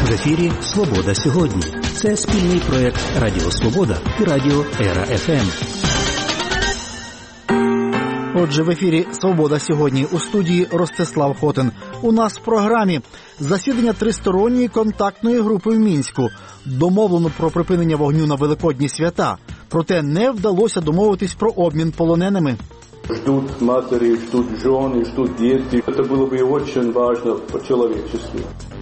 В ефірі «Свобода сьогодні». Це спільний проєкт Радіо Свобода і Радіо Ера ФМ. Отже, в ефірі «Свобода сьогодні», у студії Ростислав Хотин. У нас в програмі засідання тристоронньої контактної групи в Мінську. Домовлено про припинення вогню на Великодні свята. Проте не вдалося домовитись про обмін полоненими. Ждут матери, ждут жены, ждут дети. Это было бы очень важно по-человечески.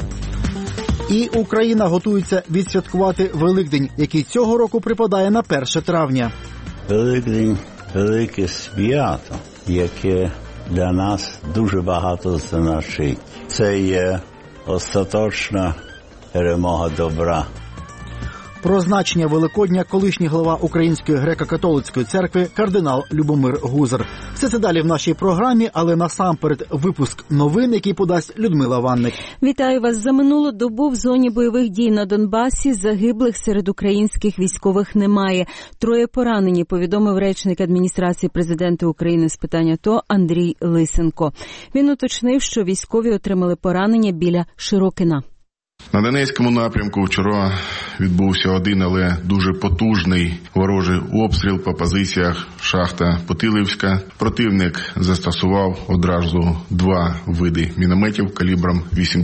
І Україна готується відсвяткувати Великдень, який цього року припадає на 1 травня. Великдень – велике свято, яке для нас дуже багато значить. Це є остаточна перемога добра. Про значення Великодня колишній голова Української греко-католицької церкви кардинал Любомир Гузар. Все це далі в нашій програмі, але насамперед випуск новин, який подасть Людмила Ванник. Вітаю вас. За минулу добу в зоні бойових дій на Донбасі загиблих серед українських військових немає. 3 поранені, повідомив речник адміністрації президента України з питань АТО Андрій Лисенко. Він уточнив, що військові отримали поранення біля Широкина. На Донецькому напрямку вчора відбувся один, але дуже потужний ворожий обстріл по позиціях шахта Путилівська. Противник застосував одразу 2 види мінометів калібром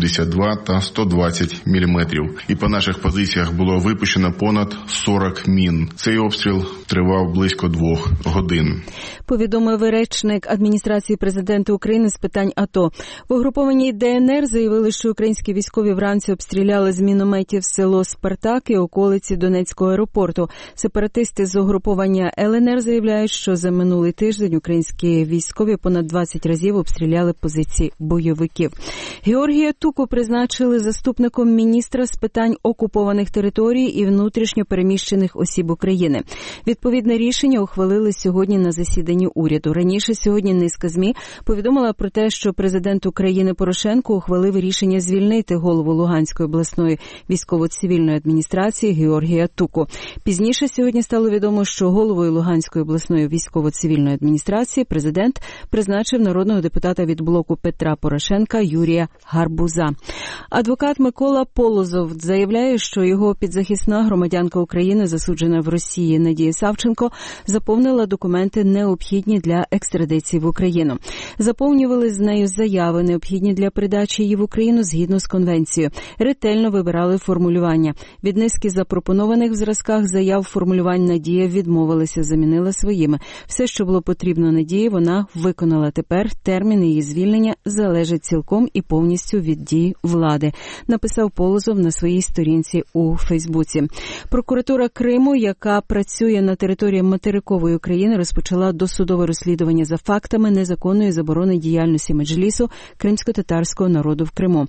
82 та 120 мм. І по наших позиціях було випущено понад 40 мін. Цей обстріл тривав близько 2 годин. Повідомив речник адміністрації президента України з питань АТО. В угрупованій ДНР заявили, що українські військові вранці обстріляли з мінометів село Спартак і околиці Донецького аеропорту. Сепаратисти з угруповання ЛНР заявляють, що за минулий тиждень українські військові понад 20 разів обстріляли позиції бойовиків. Георгія Туку призначили заступником міністра з питань окупованих територій і внутрішньо переміщених осіб України. Відповідне рішення ухвалили сьогодні на засіданні уряду. Раніше сьогодні низка ЗМІ повідомила про те, що президент України Порошенко ухвалив рішення звільнити голову Луганської обласної військово-цивільної адміністрації Георгія Туку. Пізніше сьогодні стало відомо, що головою Луганської обласної військово-цивільної адміністрації президент призначив народного депутата від блоку Петра Порошенка Юрія Гарбуза. Адвокат Микола Полозов заявляє, що його підзахисна громадянка України, засуджена в Росії Надія Савченко, заповнила документи, необхідні для екстрадиції в Україну. Заповнювали з нею заяви, необхідні для передачі її в Україну згідно з конвенцією. Ретельно вибирали формулювання. Від низки запропонованих в зразках заяв формулювань Надія відмовилася, замінила своїми. Все, що було потрібно Надії, вона виконала. Тепер термін її звільнення залежить цілком і повністю від дій влади, написав Полозов на своїй сторінці у Фейсбуці. Прокуратура Криму, яка працює на території материкової України, розпочала досудове розслідування за фактами незаконної заборони діяльності Меджлісу кримсько-татарського народу в Криму.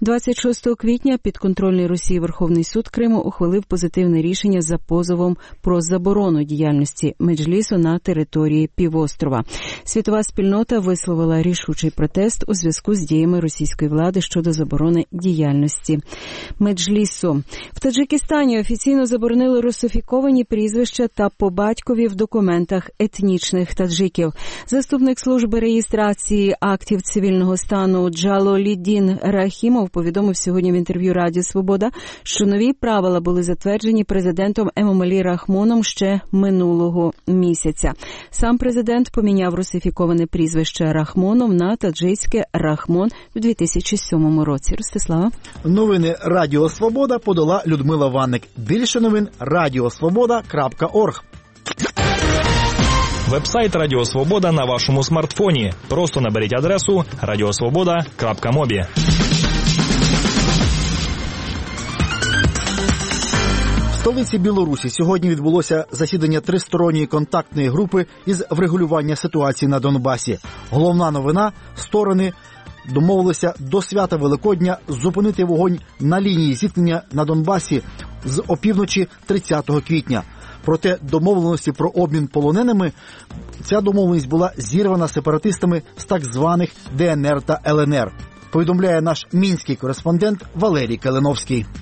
26 квітня підконтрольний Росії Верховний суд Криму ухвалив позитивне рішення за позовом про заборону діяльності Меджлісу на території півострова. Світова спільнота висловила рішучий протест у зв'язку з діями російської влади щодо заборони діяльності Меджлісу. В Таджикистані офіційно заборонили русифіковані прізвища та по батькові в документах етнічних таджиків. Заступник служби реєстрації актів цивільного стану Джалоліддін Рахімов повідомив сьогодні в інтерв'ю Радіо Свобода, що нові правила були затверджені президентом Емомалі Рахмоном ще минулого місяця. Сам президент поміняв русифіковане прізвище Рахмонов на таджикське Рахмон в 2007 році. Ростислава. Новини Радіо Свобода подала Людмила Ванник. Більше новин radiosvoboda.org. Веб-сайт Радіо Свобода на вашому смартфоні. Просто наберіть адресу radiosvoboda.mobi. В столиці Білорусі сьогодні відбулося засідання тристоронньої контактної групи із врегулювання ситуації на Донбасі. Головна новина – сторони домовилися до свята Великодня зупинити вогонь на лінії зіткнення на Донбасі з опівночі 30 квітня. Проте домовленості про обмін полоненими, ця домовленість була зірвана сепаратистами з так званих ДНР та ЛНР, повідомляє наш мінський кореспондент Валерій Калиновський.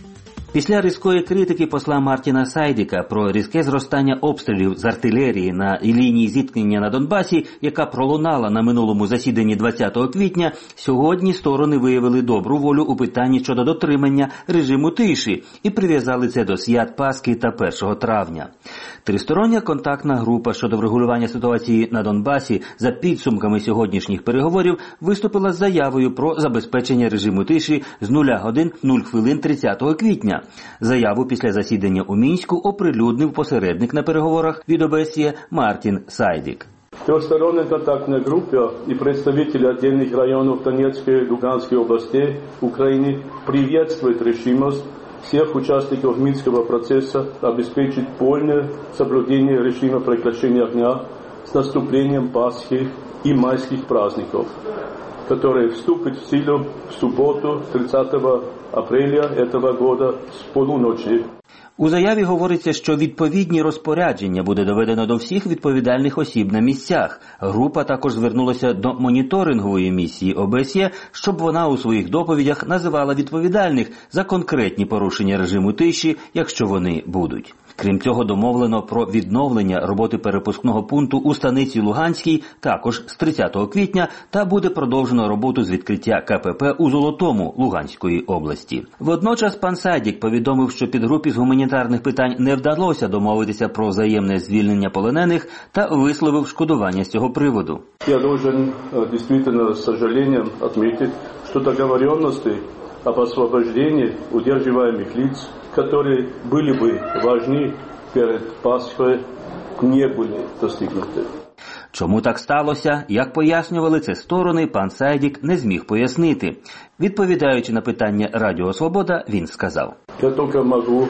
Після різкої критики посла Мартіна Сайдіка про різке зростання обстрілів з артилерії на лінії зіткнення на Донбасі, яка пролунала на минулому засіданні 20 квітня, сьогодні сторони виявили добру волю у питанні щодо дотримання режиму тиші і прив'язали це до свят Пасхи та 1 травня. Тристороння контактна група щодо врегулювання ситуації на Донбасі за підсумками сьогоднішніх переговорів виступила з заявою про забезпечення режиму тиші з 0 годин 0 хвилин 30 квітня. Заяву після засідання у Мінську оприлюднив посередник на переговорах від ОБСЄ Мартін Сайдік. Трехсторонняя контактная группа и представители отдельных районов Донецкой и Луганской областей Украины приветствует решимость всех участников Минского процесса обеспечить полное соблюдение режима прекращения огня с наступлением Пасхи и майских праздников, который вступит в силу в субботу 30 апреля этого года с полуночи. У заяві говориться, що відповідні розпорядження буде доведено до всіх відповідальних осіб на місцях. Група також звернулася до моніторингової місії ОБСЄ, щоб вона у своїх доповідях називала відповідальних за конкретні порушення режиму тиші, якщо вони будуть. Крім цього, домовлено про відновлення роботи перепускного пункту у станиці Луганській також з 30 квітня та буде продовжено роботу з відкриття КПП у Золотому Луганської області. Водночас пан Сайдік повідомив, що підгрупі з гуманітарних питань не вдалося домовитися про взаємне звільнення полонених та висловив шкодування з цього приводу. Я должен действительно с сожалением отметить, что договоренности об освобождении удерживаемых лиц, которые были бы важны перед Пасхой, не были достигнуты. Чому так сталося, як пояснювали це сторони, пан Сайдік не зміг пояснити. Відповідаючи на питання Радіо Свобода, він сказав: Я только могу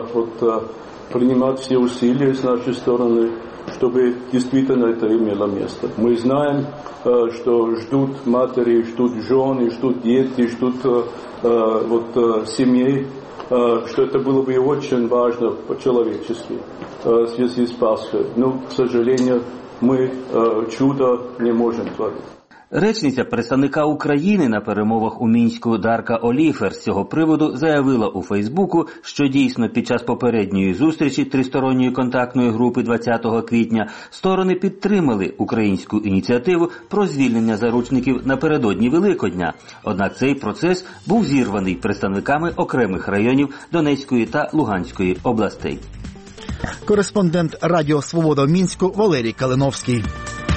принимать все усилия с нашей стороны, чтобы действительно это имело место. Мы знаем, что ждут матери, ждут жены, ждут дети, ждут семей, что это было бы очень важно по-человечески в связи с Пасхой. Но, к сожалению, мы чудо не можем творить. Речниця представника України на перемовах у Мінську Дарка Оліфер з цього приводу заявила у Фейсбуку, що дійсно під час попередньої зустрічі тристоронньої контактної групи 20 квітня сторони підтримали українську ініціативу про звільнення заручників напередодні Великодня. Однак цей процес був зірваний представниками окремих районів Донецької та Луганської областей. Кореспондент Радіо Свобода в Мінську Валерій Калиновський.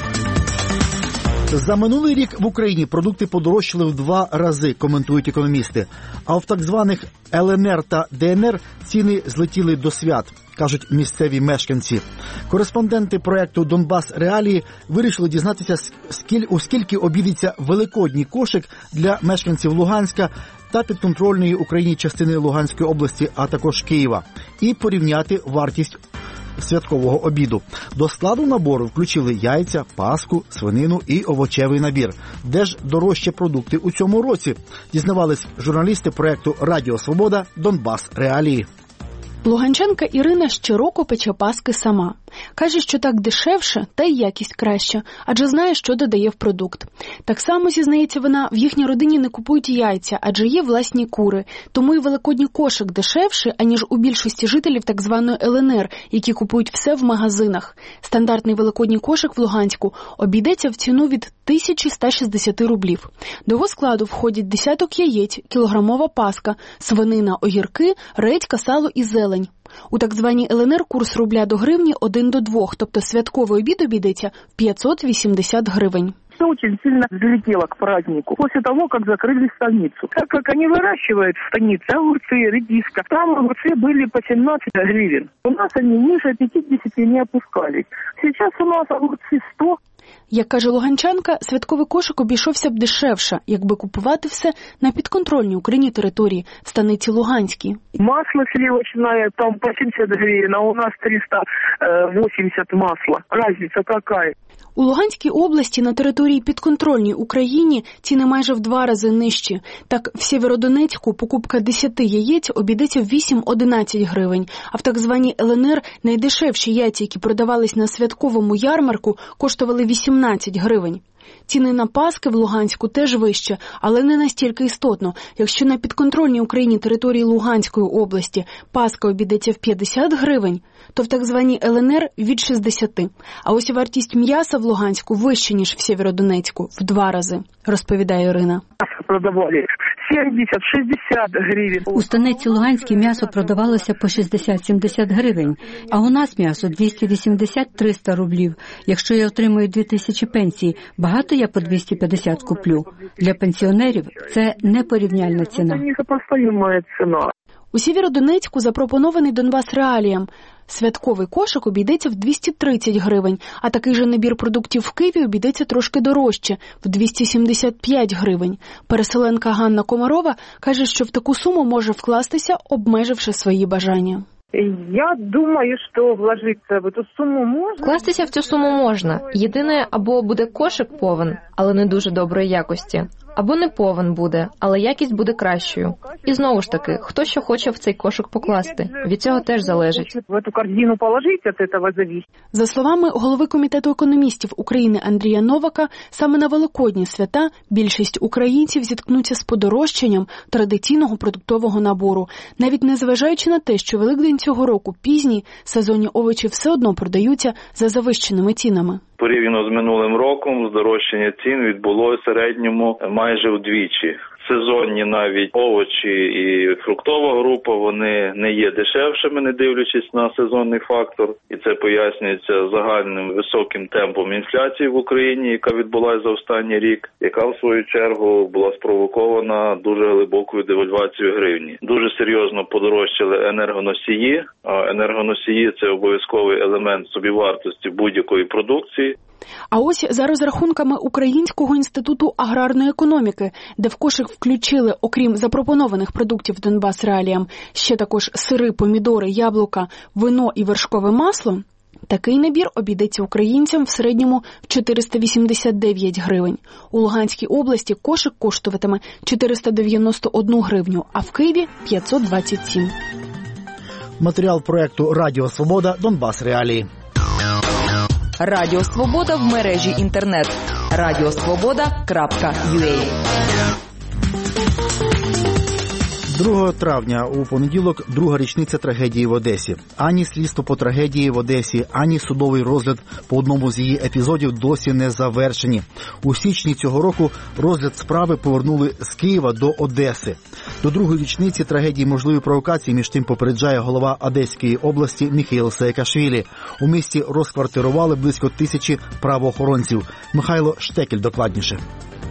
За минулий рік в Україні продукти подорожчали в 2 рази, коментують економісти. А в так званих ЛНР та ДНР ціни злетіли до свят, кажуть місцеві мешканці. Кореспонденти проєкту «Донбас Реалії» вирішили дізнатися, у скільки обійдеться великодній кошик для мешканців Луганська та підконтрольної Україні частини Луганської області, а також Києва, і порівняти вартість святкового обіду. До складу набору включили яйця, паску, свинину і овочевий набір. Де ж дорожчі продукти у цьому році? Дізнавались журналісти проєкту «Радіо Свобода. Донбас Реалії». Луганчанка Ірина щороку пече паски сама. Каже, що так дешевше, та й якість краща, адже знає, що додає в продукт. Так само, зізнається вона, в їхній родині не купують яйця, адже є власні кури. Тому і великодній кошик дешевший, аніж у більшості жителів так званої ЛНР, які купують все в магазинах. Стандартний великодній кошик в Луганську обійдеться в ціну від 1160 рублів. До його складу входять десяток яєць, кілограмова паска, свинина, огірки, редька, сало і зелень. У так званій ЛНР курс рубля до гривні 1 до 2, тобто святковий обід обійдеться в 580 гривень. Все очень сильно взлетело к празднику после того, как закрыли станицу. Так как они выращивают в станице огурцы, редиска, там огурцы были по 17 гривен. У нас они ниже 50 не опускались. Сейчас у нас огурцы 100. Як каже луганчанка, святковий кошик обійшовся б дешевше, якби купувати все на підконтрольній Україні території, в станиці Луганській. Масло сливочное там по 70 гривен, а у нас 380 масла. Разница какая? У Луганській області на території підконтрольній Україні ціни майже в 2 рази нижчі. Так, в Сєвєродонецьку покупка 10 яєць обійдеться в 8-11 гривень, а в так званій ЛНР найдешевші яйця, які продавались на святковому ярмарку, коштували 18 гривень. Ціни на паски в Луганську теж вище, але не настільки істотно. Якщо на підконтрольній Україні території Луганської області паска обійдеться в 50 гривень, то в так званій ЛНР – від 60. А ось вартість м'яса в Луганську вища, ніж в Сєвєродонецьку, в 2 рази, розповідає Ірина. Продавали 70-60 гривень. У станиці Луганській м'ясо продавалося по 60-70 гривень, а у нас м'ясо 280-300 рублів. Якщо я отримую 2000 пенсій, багато я по 250 куплю. Для пенсіонерів це непорівняльна ціна. У Сєвєродонецьку запропонований Донбас реаліям. Святковий кошик обійдеться в 230 гривень, а такий же набір продуктів в Києві обійдеться трошки дорожче – в 275 гривень. Переселенка Ганна Комарова каже, що в таку суму може вкластися, обмеживши свої бажання. Я думаю, що вложитися в цю суму можна. Вкластися в цю суму можна. Єдине, або буде кошик повен, але не дуже доброї якості, або не повен буде, але якість буде кращою. І знову ж таки, хто що хоче в цей кошик покласти, від цього теж залежить. В цю корзину положити, від цього залежить. За словами голови Комітету економістів України Андрія Новака, саме на Великодні свята більшість українців зіткнуться з подорожчанням традиційного продуктового набору. Навіть незважаючи на те, що Великдень цього року пізній, сезонні овочі все одно продаються за завищеними цінами. Порівняно з минулим роком здорожчання цін відбулося в середньому майже вдвічі. Сезонні навіть овочі і фруктова група, вони не є дешевшими, не дивлячись на сезонний фактор. І це пояснюється загальним високим темпом інфляції в Україні, яка відбулася за останній рік, яка в свою чергу була спровокована дуже глибокою девальвацією гривні. Дуже серйозно подорожчали енергоносії, а енергоносії – це обов'язковий елемент собівартості будь-якої продукції. А ось за розрахунками Українського інституту аграрної економіки, де в кошик включили, окрім запропонованих продуктів Донбас реаліям, ще також сири, помідори, яблука, вино і вершкове масло, такий набір обійдеться українцям в середньому в 489 гривень. У Луганській області кошик коштуватиме 491 гривню, а в Києві – 527. Матеріал проєкту «Радіо Свобода. Донбас реалії». Радіо Свобода в мережі інтернет. radiosvoboda.ua 2 травня у понеділок друга річниця трагедії в Одесі. Ані слідство по трагедії в Одесі, ані судовий розгляд по одному з її епізодів досі не завершені. У січні цього року розгляд справи повернули з Києва до Одеси. До другої річниці трагедії можливі провокації, між тим попереджає голова Одеської області Міхеїл Саакашвілі. У місті розквартирували близько 1000 правоохоронців. Михайло Штекель докладніше.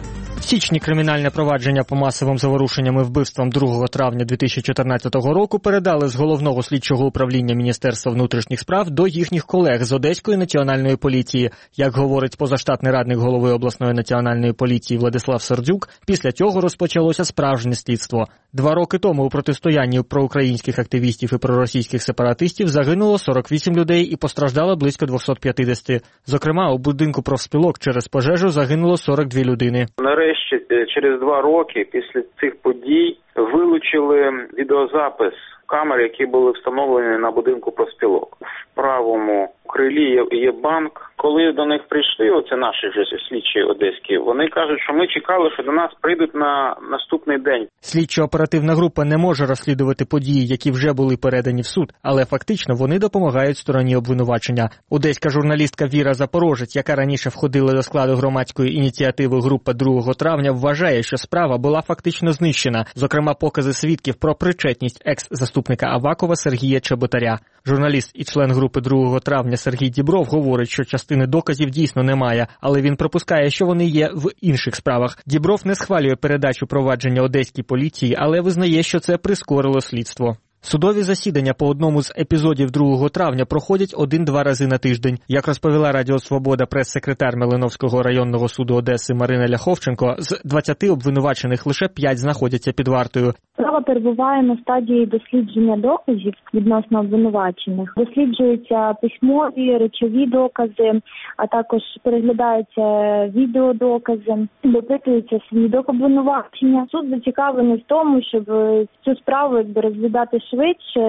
В січні кримінальне провадження по масовим заворушенням і вбивствам 2 травня 2014 року передали з Головного слідчого управління Міністерства внутрішніх справ до їхніх колег з Одеської національної поліції. Як говорить позаштатний радник голови обласної національної поліції Владислав Сердюк, після цього розпочалося справжнє слідство. 2 роки тому у протистоянні проукраїнських активістів і проросійських сепаратистів загинуло 48 людей і постраждало близько 250. Зокрема, у будинку профспілок через пожежу загинуло 42 людини. Нарешті, через 2 роки після цих подій вилучили відеозапис камер, які були встановлені на будинку профспілок. В правому крилі є банк. Коли до них прийшли, оце наші вже слідчі одеські, вони кажуть, що ми чекали, що до нас прийдуть на наступний день. Слідчо-оперативна група не може розслідувати події, які вже були передані в суд, але фактично вони допомагають стороні обвинувачення. Одеська журналістка Віра Запорожець, яка раніше входила до складу громадської ініціативи «Група 2 травня», вважає, що справа була фактично знищена. Зокрема, покази свідків про причетність екс-заступника Авакова Сергія Чеботаря. Журналіст і член групи 2 травня Сергій Дібров говорить, що частини доказів дійсно немає, але він припускає, що вони є в інших справах. Дібров не схвалює передачу провадження одеській поліції, але визнає, що це прискорило слідство. Судові засідання по одному з епізодів 2 травня проходять 1-2 рази на тиждень. Як розповіла Радіо Свобода прес-секретар Малиновського районного суду Одеси Марина Ляховченко, з 20 обвинувачених лише 5 знаходяться під вартою. Справа перебуває на стадії дослідження доказів відносно обвинувачених. Досліджуються письмові, речові докази, а також переглядаються відеодокази, допитуються свідок обвинувачення. Суд зацікавлений в тому, щоб цю справу розглядати швидше.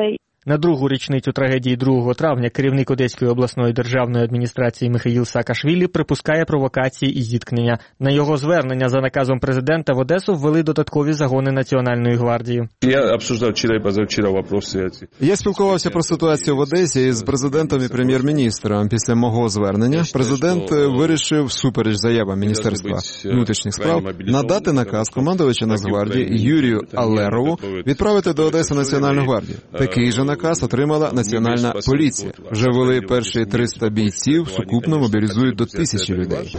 На другу річницю трагедії 2 травня керівник Одеської обласної державної адміністрації Михаїл Саакашвілі припускає провокації і зіткнення. На його звернення за наказом президента в Одесу ввели додаткові загони Національної гвардії. Я спілкувався про ситуацію в Одесі з президентом і прем'єр-міністром. Після мого звернення президент вирішив, всупереч заявам Міністерства внутрішніх справ, надати наказ командувача Нацгвардії Юрію Аллерову відправити до Одеси Національну гвардію. Такий же наказ отримала Національна поліція. Вже ввели перші 300 бійців, сукупно мобілізують до 1000 людей.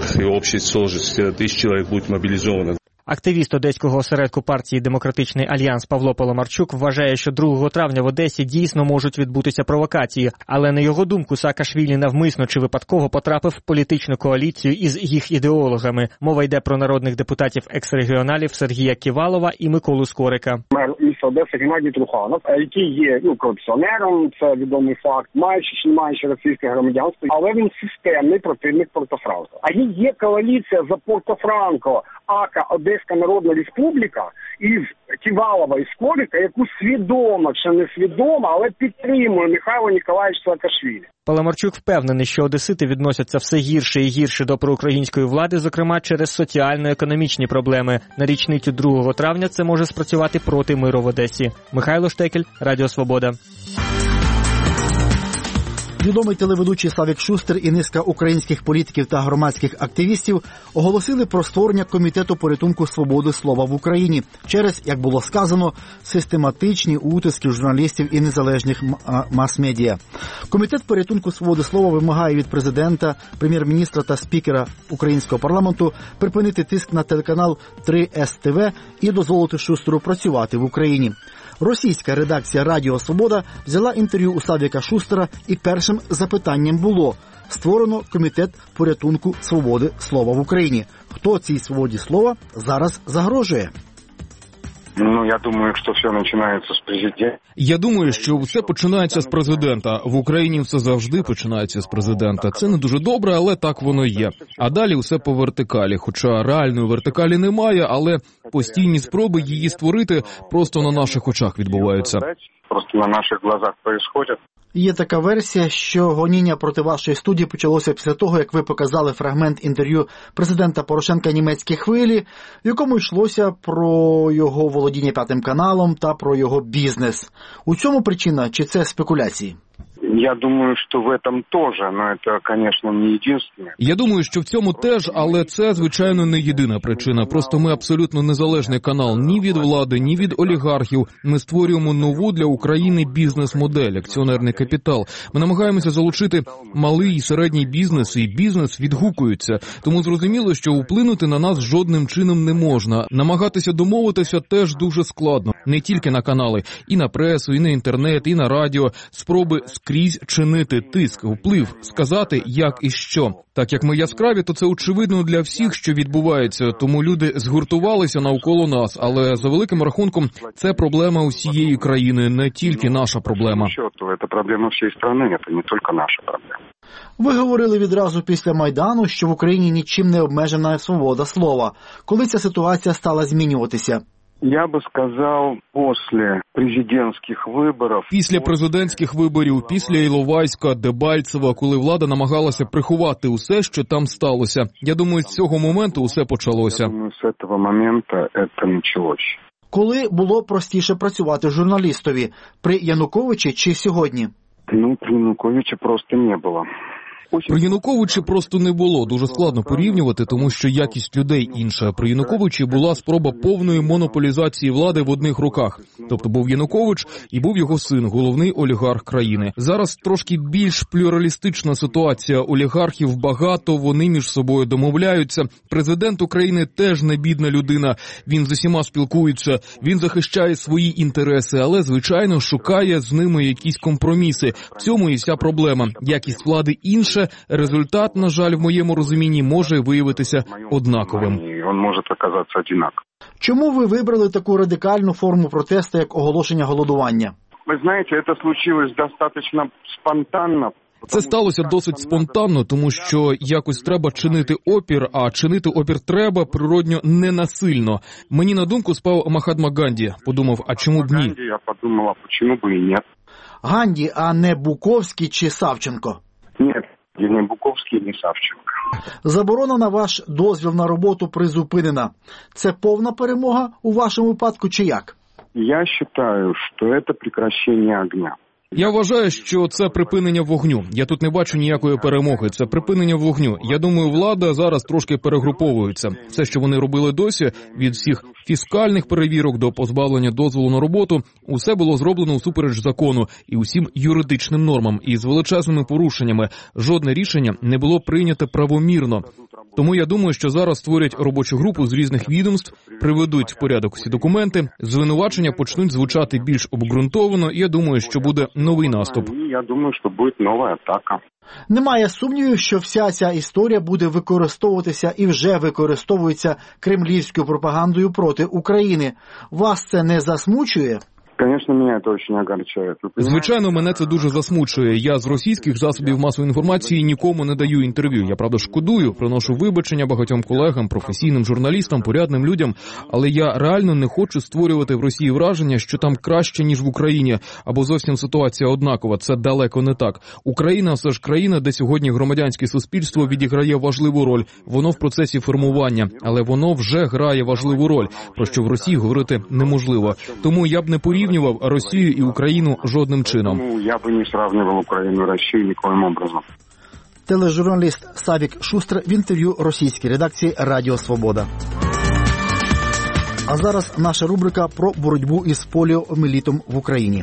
Активіст Одеського осередку партії «Демократичний альянс» Павло Паламарчук вважає, що 2 травня в Одесі дійсно можуть відбутися провокації, але на його думку Саакашвілі навмисно чи випадково потрапив в політичну коаліцію із їх ідеологами. Мова йде про народних депутатів екс-регіоналів Сергія Ківалова і Миколу Скорика. Мер міста Одеси Геннадій Труханов, який є корупціонером, це відомий факт, маючи чи не маючи російське громадянство, але він системний противник Порто-Франко. А є коаліція за Порто-Франко, АКА Одеська Народна Республіка із Ківалова і Скорика, яку свідомо чи не свідомо, але підтримує Михайло Ніколаєвич Саакашвілі. Паламарчук впевнений, що одесити відносяться все гірше і гірше до проукраїнської влади, зокрема через соціально-економічні проблеми. На річницю 2 травня це може спрацювати проти миру в Одесі. Михайло Штекель, Радіо Свобода. Відомий телеведучий Славік Шустер і низка українських політиків та громадських активістів оголосили про створення комітету порятунку свободи слова в Україні через, як було сказано, систематичні утиски журналістів і незалежних мас-медіа. Комітет порятунку свободи слова вимагає від президента, прем'єр-міністра та спікера українського парламенту припинити тиск на телеканал 3СТВ і дозволити Шустеру працювати в Україні. Російська редакція «Радіо Свобода» взяла інтерв'ю у Славіка Шустера, і першим запитанням було: створено комітет порятунку свободи слова в Україні. Хто цій свободі слова зараз загрожує? Я думаю, що все починається з президента. Я думаю, що все починається з президента. В Україні все завжди починається з президента. Це не дуже добре, але так воно є. А далі все по вертикалі. Хоча реальної вертикалі немає, але постійні спроби її створити просто на наших очах відбуваються. Просто на наших глазах відбувається. Є така версія, що гоніння проти вашої студії почалося після того, як ви показали фрагмент інтерв'ю президента Порошенка «Німецькій хвилі», в якому йшлося про його володіння П'ятим каналом та про його бізнес. У цьому причина, чи це спекуляції? Я думаю, що в этом теж, але це, звісно, не єдине. Я думаю, що в цьому теж, але це, звичайно, не єдина причина. Просто ми абсолютно незалежний канал ні від влади, ні від олігархів. Ми створюємо нову для України бізнес-модель, акціонерний капітал. Ми намагаємося залучити малий і середній бізнес, і бізнес відгукується. Тому зрозуміло, що вплинути на нас жодним чином не можна. Намагатися домовитися теж дуже складно. Не тільки на канали, і на пресу, і на інтернет, і на радіо. Спроби скрізь чинити тиск, вплив, сказати, як і що. Так як ми яскраві, то це очевидно для всіх, що відбувається, тому люди згуртувалися навколо нас, але за великим рахунком це проблема усієї країни, не тільки наша проблема. Це проблема всієї країни, це не тільки наша проблема. Ви говорили відразу після Майдану, що в Україні нічим не обмежена свобода слова. Коли ця ситуація стала змінюватися? Я би сказав, після президентських виборів, після Іловайська, Дебальцева, коли влада намагалася приховати усе, що там сталося. Я думаю, з цього моменту усе почалося. Я думаю, з цього моменту це почалося. Коли було простіше працювати журналістові? При Януковичі чи сьогодні? При Януковичі просто не було. При Януковичі просто не було. Дуже складно порівнювати, тому що якість людей інша. При Януковичі була спроба повної монополізації влади в одних руках. Тобто був Янукович і був його син, головний олігарх країни. Зараз трошки більш плюралістична ситуація. Олігархів багато, вони між собою домовляються. Президент України теж не бідна людина. Він з усіма спілкується, він захищає свої інтереси, але, звичайно, шукає з ними якісь компроміси. В цьому і вся проблема. Якість влади інша. Результат, на жаль, в моєму розумінні, може виявитися однаковим. Він може оказатися однаковим. Чому ви вибрали таку радикальну форму протесту, як оголошення голодування? Ви знаєте, це случилось достатньо спонтанно. Це сталося досить спонтанно, тому що якось треба чинити опір, а чинити опір треба природньо не насильно. Мені на думку спав Махатма Ганді. Подумав, а чому б ні? Я подумала, чому б і ні. Ганді, а не Буковський чи Савченко? Ні, не Буковський, не Савченко. Заборона на ваш дозвіл на роботу призупинена. Це повна перемога у вашому випадку чи як? Я вважаю, що це прекращення огня. Я вважаю, що це припинення вогню. Я тут не бачу ніякої перемоги. Це припинення вогню. Я думаю, влада зараз трошки перегруповується. Все, що вони робили досі, від всіх фіскальних перевірок до позбавлення дозволу на роботу, усе було зроблено всупереч закону і усім юридичним нормам, і з величезними порушеннями. Жодне рішення не було прийнято правомірно. Тому я думаю, що зараз створять робочу групу з різних відомств, приведуть в порядок всі документи, звинувачення почнуть звучати більш обґрунтовано, і я думаю, що буде новий наступ. Я думаю, що буде нова атака. Немає сумнівів, що вся ця історія буде використовуватися і вже використовується кремлівською пропагандою проти України. Вас це не засмучує? Звісно, мене це дуже огорчає. Звичайно, мене це дуже засмучує. Я з російських засобів масової інформації нікому не даю інтерв'ю. Я, правда, шкодую, приношу вибачення багатьом колегам, професійним журналістам, порядним людям, але я реально не хочу створювати в Росії враження, що там краще, ніж в Україні, або зовсім ситуація однакова. Це далеко не так. Україна все ж країна, де сьогодні громадянське суспільство відіграє важливу роль. Воно в процесі формування, але воно вже грає важливу роль, про що в Росії говорити неможливо. Тому я б не порівнював Росію і Україну жодним чином. Я б не сравнивал Україну і Росію нікоїм образом. Тележурналіст Савік Шустр в інтерв'ю російській редакції Радіо Свобода. А зараз наша рубрика про боротьбу із поліомієлітом в Україні.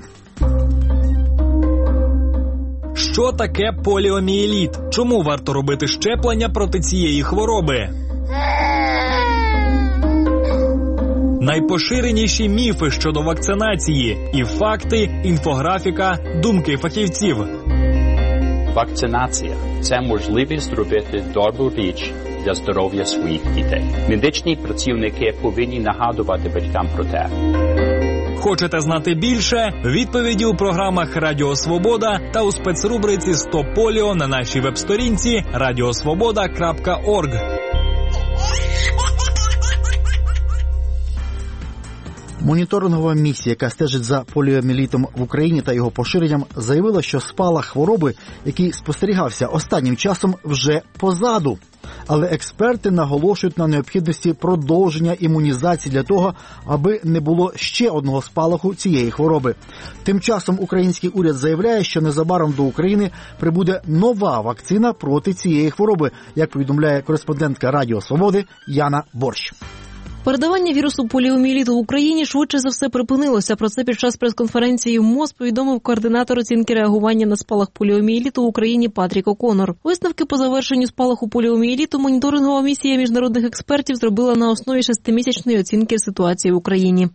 Що таке поліомієліт? Чому варто робити щеплення проти цієї хвороби? Найпоширеніші міфи щодо вакцинації і факти, інфографіка, думки фахівців. Вакцинація – це можливість робити добру річ для здоров'я своїх дітей. Медичні працівники повинні нагадувати батькам про те. Хочете знати більше? Відповіді у програмах Радіо Свобода та у спецрубриці «Стоп поліо» на нашій веб-сторінці radiosvoboda.org. Моніторингова місія, яка стежить за поліомієлітом в Україні та його поширенням, заявила, що спалах хвороби, який спостерігався останнім часом, вже позаду. Але експерти наголошують на необхідності продовження імунізації для того, аби не було ще одного спалаху цієї хвороби. Тим часом український уряд заявляє, що незабаром до України прибуде нова вакцина проти цієї хвороби, як повідомляє кореспондентка Радіо Свободи Яна Борщ. Передавання вірусу поліомієліту в Україні швидше за все припинилося. Про це під час прес-конференції в МОЗ повідомив координатор оцінки реагування на спалах поліомієліту в Україні Патрік О'Коннор. Висновки по завершенню спалаху поліомієліту моніторингова місія міжнародних експертів зробила на основі 6-місячної оцінки ситуації в Україні.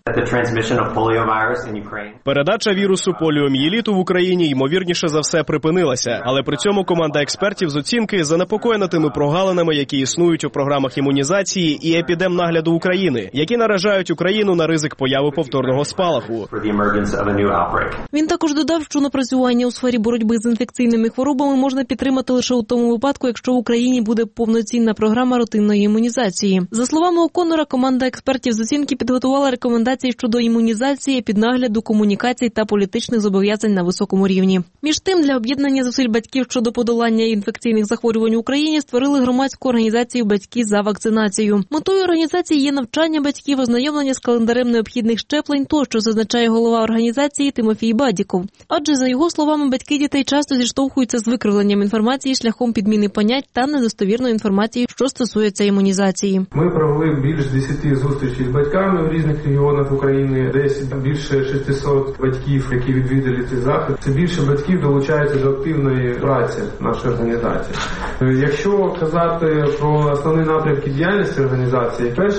Передача вірусу поліомієліту в Україні ймовірніше за все припинилася, але при цьому команда експертів з оцінки занепокоєна тими прогалинами, які існують у програмах імунізації і епідемнагляду України, які наражають Україну на ризик появи повторного спалаху. Він також додав, що напрацювання у сфері боротьби з інфекційними хворобами можна підтримати лише у тому випадку, якщо в Україні буде повноцінна програма рутинної імунізації. За словами О'Коннора, команда експертів з оцінки підготувала рекомендації щодо імунізації, піднагляду, комунікацій та політичних зобов'язань на високому рівні. Між тим, для об'єднання зусиль батьків щодо подолання інфекційних захворювань в Україні створили громадську організацію «Батьки за вакцинацію». Метою організації є навчання батьків, ознайомлення з календарем необхідних щеплень тощо, зазначає голова організації Тимофій Бадіков. Адже, за його словами, батьки дітей часто зіштовхуються з викривленням інформації шляхом підміни понять та недостовірної інформації, що стосується імунізації. Ми провели більш 10 зустрічей з батьками в різних регіонах України, десь більше 600 батьків, які відвідали цей захід. Це більше батьків долучаються до активної праці нашої організації. Якщо казати про основні напрямки діяльності організації, першим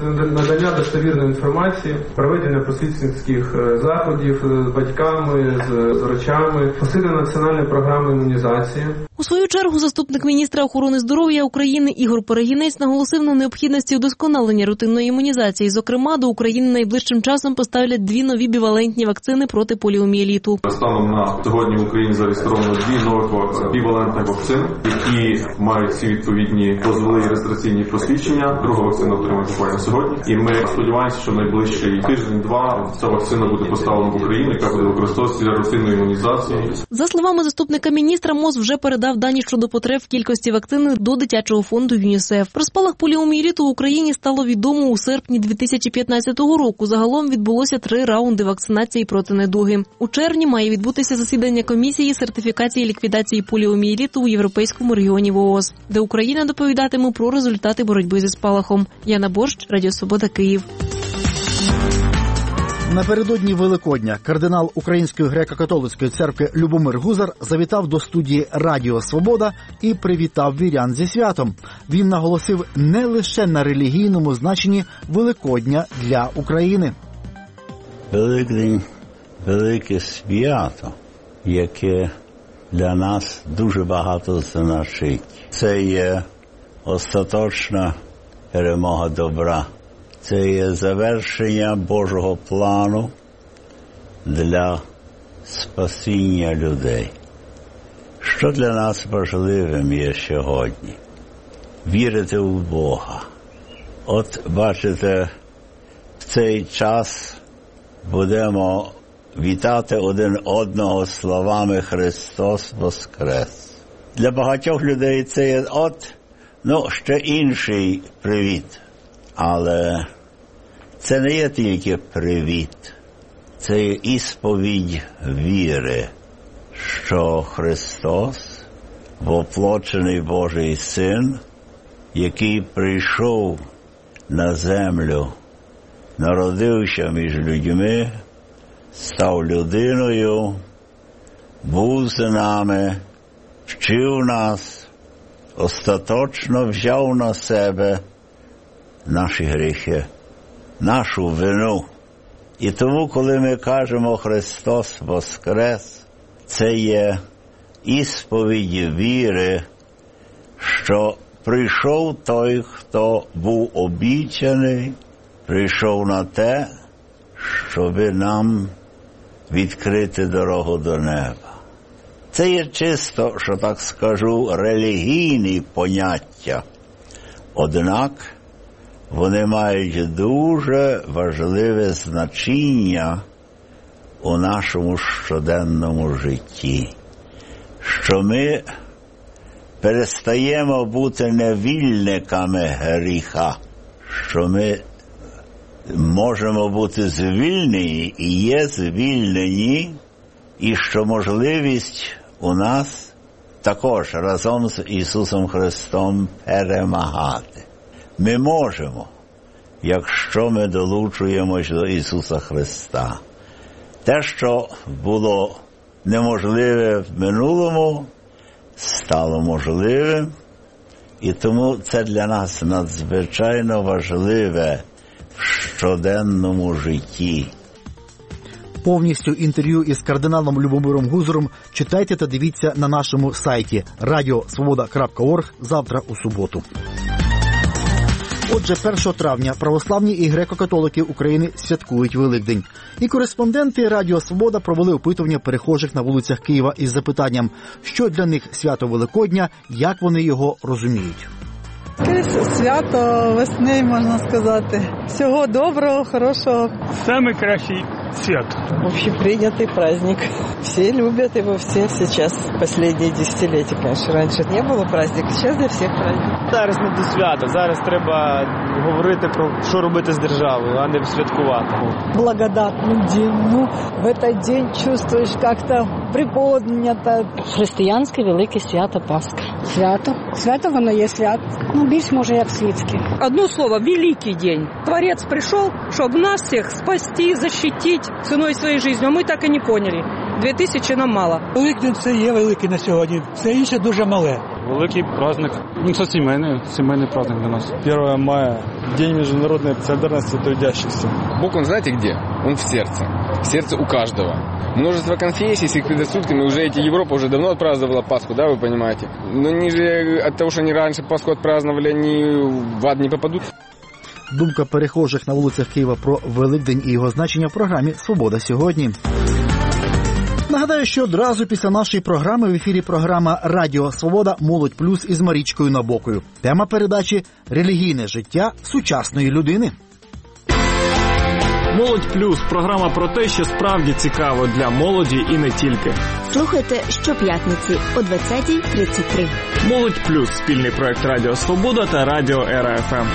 надання достовірної інформації, проведення просвітницьких заходів з батьками, з врачами, посилення національної програми імунізації. У свою чергу заступник міністра охорони здоров'я України Ігор Перегінець наголосив на необхідності удосконалення рутинної імунізації. Зокрема, до України найближчим часом поставлять 2 нові бівалентні вакцини проти поліомієліту. Станом на сьогодні в Україні зареєстровано 2 нових бівалентних вакцин, які мають всі відповідні дозволи і реєстраційні посвідчення. Друга вакцина отримає буквально сьогодні. І ми сподіваємося, що в найближчий тиждень-два ця вакцина буде поставлена в Україну, яка буде використовуватися для рутинної імунізації. За словами заступника міністра, МОЗ вже передав дані щодо потреб в кількості вакцини до дитячого фонду ЮНІСЕФ. Про спалах поліомієліту в Україні стало відомо у серпні 2015 року. Загалом відбулося 3 раунди вакцинації проти недуги. У червні має відбутися засідання комісії сертифікації і ліквідації поліомієліту у Європейському регіоні ВООЗ, де Україна доповідатиме про результати боротьби зі спалахом. Яна Борщ, Радіо Свобода, Київ. Напередодні Великодня кардинал Української греко-католицької церкви Любомир Гузар завітав до студії Радіо Свобода і привітав вірян зі святом. Він наголосив не лише на релігійному значенні Великодня для України. Великдень – велике свято, яке для нас дуже багато значить. Це є остаточна перемога добра. Це є завершення Божого плану для спасіння людей. Що для нас важливим є сьогодні? Вірити в Бога. От, бачите, в цей час будемо вітати один одного словами «Христос Воскрес». Для багатьох людей це є ще інший привіт. Але це не є тільки привіт, це є ісповідь віри, що Христос, воплочений Божий Син, який прийшов на землю, народився між людьми, став людиною, був з нами, вчив нас, остаточно взяв на себе наші гріхи, нашу вину. І тому, коли ми кажемо «Христос Воскрес», це є ісповідь віри, що прийшов той, хто був обіцяний, прийшов на те, щоб нам відкрити дорогу до неба. Це є чисто, що так скажу, релігійні поняття. Однак вони мають дуже важливе значення у нашому щоденному житті, що ми перестаємо бути невільниками гріха, що ми можемо бути звільнені і є звільнені, і що можливість у нас також разом з Ісусом Христом перемагати. Ми можемо, якщо ми долучуємось до Ісуса Христа. Те, що було неможливе в минулому, стало можливим, і тому це для нас надзвичайно важливе в щоденному житті. Повністю інтерв'ю із кардиналом Любомиром Гузаром читайте та дивіться на нашому сайті radiosvoboda.org завтра у суботу. Отже, 1 травня православні і греко-католики України святкують Великдень. І кореспонденти Радіо Свобода провели опитування перехожих на вулицях Києва із запитанням, що для них свято Великодня, як вони його розуміють. Свято весни, можна сказати. Всього доброго, хорошого. Самый кращий свято. Общепринятый праздник. Все любят его, все сейчас. Последние десятилетия, конечно. Раньше не было праздника, сейчас для всех праздник. Зараз не до свята, зараз треба говорити про що робити з державою, а не святкувати. Благодатный день. В этот день чувствуешь как-то приподнято. Християнське велике свято Пасха. Свято воно є свято. Більш може як світське. Одно слово, великий день. Творец пришел, чтобы нас всех спасти, защитить ценой своей жизни. А мы так и не поняли. 2000 нам мало. Великдень це є великий на сьогодні, все інше дуже мале. Великий праздник. Це сімейний праздник для нас. 1 мая. День международной солидарности трудящихся. Бог, он знаете где? Он в сердце. В сердце у каждого. Множество конфессий с их предрассудками. Уже Европа уже давно отпраздновала Пасху, да, вы понимаете? Но они же от того, что они раньше Пасху отпраздновали, они в ад не попадут. Думка перехожих на вулицях Києва про Великдень і його значення в програмі «Свобода сьогодні». Нагадаю, що одразу після нашої програми в ефірі програма «Радіо Свобода. Молодь плюс» із Марічкою Набокою. Тема передачі – релігійне життя сучасної людини. «Молодь плюс» – програма про те, що справді цікаво для молоді і не тільки. Слухайте щоп'ятниці о 20:33. «Молодь плюс» – спільний проект «Радіо Свобода» та «Радіо Ера ФМ».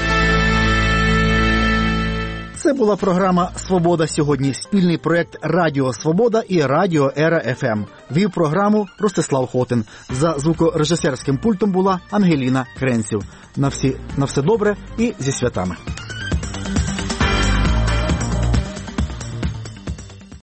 Це була програма «Свобода сьогодні». Спільний проект «Радіо Свобода» і «Радіо Ера ФМ». Вів програму Ростислав Хотин. За звукорежисерським пультом була Ангеліна Кренців. На все добре і зі святами.